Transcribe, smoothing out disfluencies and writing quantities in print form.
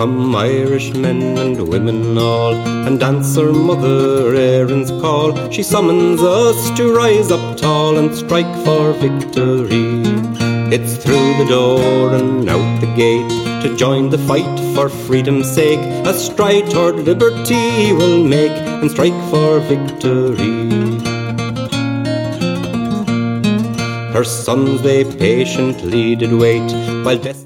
come Irishmen and women all, and answer Mother Erin's call. She summons us to rise up tall and strike for victory. It's through the door and out the gate to join the fight for freedom's sake. A stride toward liberty we'll make and strike for victory. Her sons they patiently did wait, while